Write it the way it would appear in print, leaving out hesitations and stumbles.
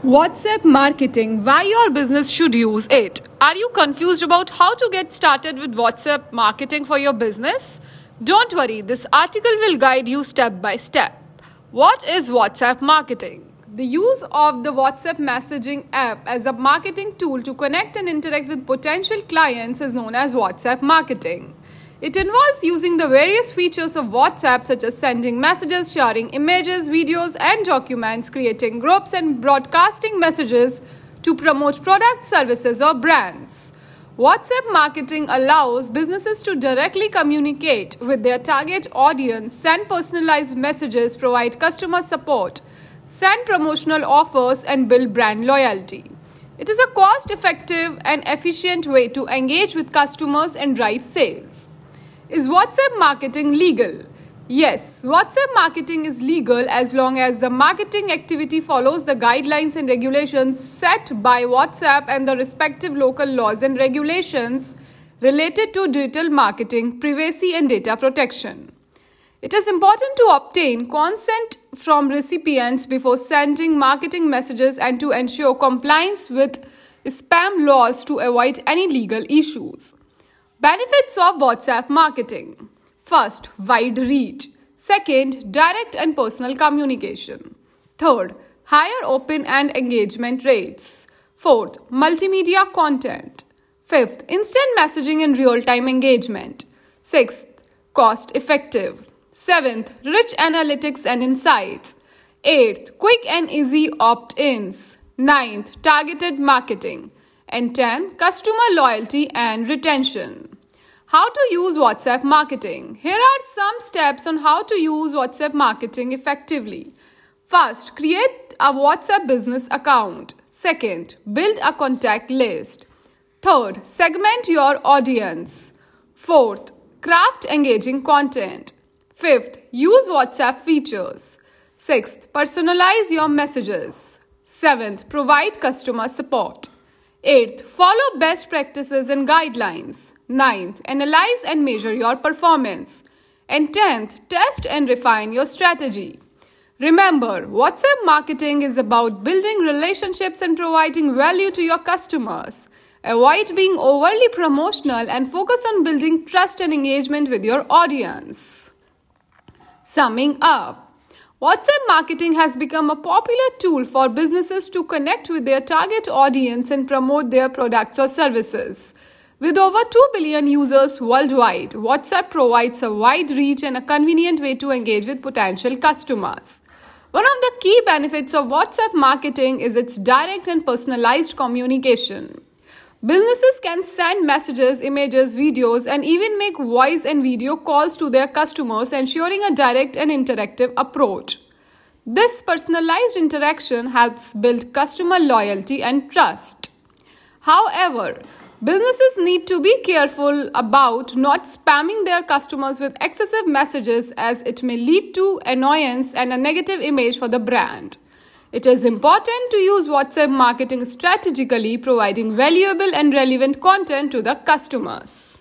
WhatsApp marketing, why your business should use it. Are you confused about how to get started with WhatsApp marketing for your business? Don't worry, this article will guide you step by step. What is WhatsApp marketing? The use of the WhatsApp messaging app as a marketing tool to connect and interact with potential clients is known as WhatsApp marketing. It involves using the various features of WhatsApp such as sending messages, sharing images, videos, and documents, creating groups, and broadcasting messages to promote products, services, or brands. WhatsApp marketing allows businesses to directly communicate with their target audience, send personalized messages, provide customer support, send promotional offers, and build brand loyalty. It is a cost-effective and efficient way to engage with customers and drive sales. Is WhatsApp marketing legal? Yes, WhatsApp marketing is legal as long as the marketing activity follows the guidelines and regulations set by WhatsApp and the respective local laws and regulations related to digital marketing, privacy, and data protection. It is important to obtain consent from recipients before sending marketing messages and to ensure compliance with spam laws to avoid any legal issues. Benefits of WhatsApp marketing. First, wide reach. Second, direct and personal communication. Third, higher open and engagement rates. Fourth, multimedia content. Fifth, instant messaging and real-time engagement. Sixth, cost effective. Seventh, rich analytics and insights. Eighth, quick and easy opt-ins. Ninth, targeted marketing. And 10, customer loyalty and retention. How to use WhatsApp marketing. Here are some steps on how to use WhatsApp marketing effectively. First, create a WhatsApp business account. Second, build a contact list. Third, segment your audience. Fourth, craft engaging content. Fifth, use WhatsApp features. Sixth, personalize your messages. Seventh, provide customer support. Eighth, follow best practices and guidelines. Ninth, analyze and measure your performance. And 10th, test and refine your strategy. Remember, WhatsApp marketing is about building relationships and providing value to your customers. Avoid being overly promotional and focus on building trust and engagement with your audience. Summing up, WhatsApp marketing has become a popular tool for businesses to connect with their target audience and promote their products or services. With over 2 billion users worldwide, WhatsApp provides a wide reach and a convenient way to engage with potential customers. One of the key benefits of WhatsApp marketing is its direct and personalized communication. Businesses can send messages, images, videos, and even make voice and video calls to their customers, ensuring a direct and interactive approach. This personalized interaction helps build customer loyalty and trust. However, businesses need to be careful about not spamming their customers with excessive messages, as it may lead to annoyance and a negative image for the brand. It is important to use WhatsApp marketing strategically, providing valuable and relevant content to the customers.